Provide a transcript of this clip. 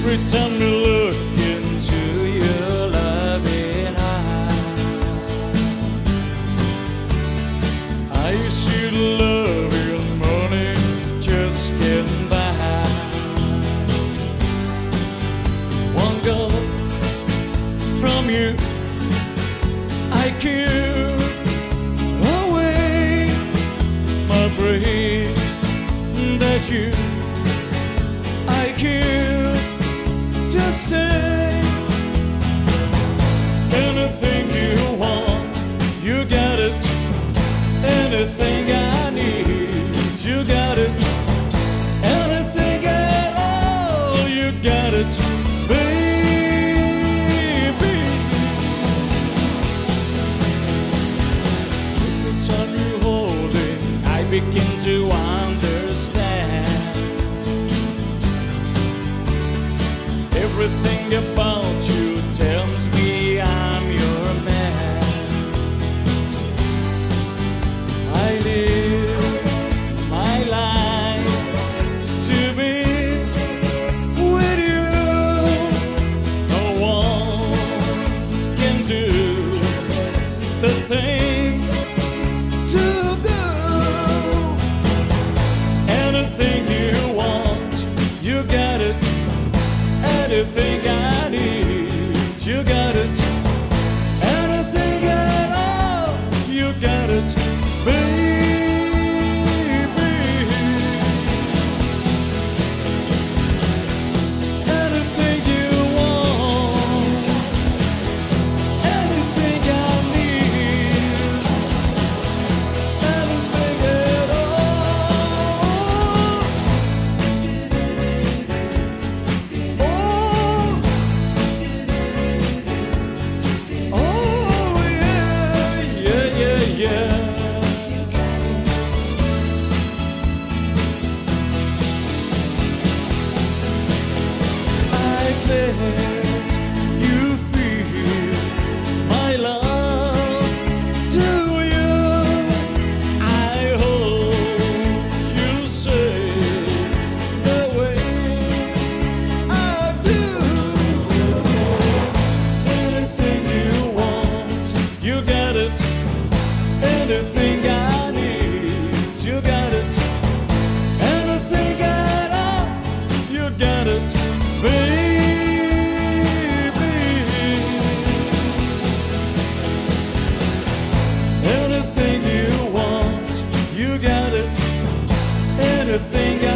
Every time you look into your loving eyes, I see the love in morning just getting by. One go from you, I kill away my brain that you I kill to stay. Anything you want, you got it. Anything I need, you got it. Anything at all, you got it, baby. Every time you hold it, I begin to understand. Everything about you tells me I'm your man. I live my life to be with you. No one can do the things to do. Anything you want, you got it. Anything I need, you got it. Anything at all, you got it, baby. Anything you want, anything I need, anything at all. You feel my love to you. I hope you say the way I do. Anything you want, you got it. Anything I need, you got it. Anything at all, you got it, baby. Anything you want, you got it. Anything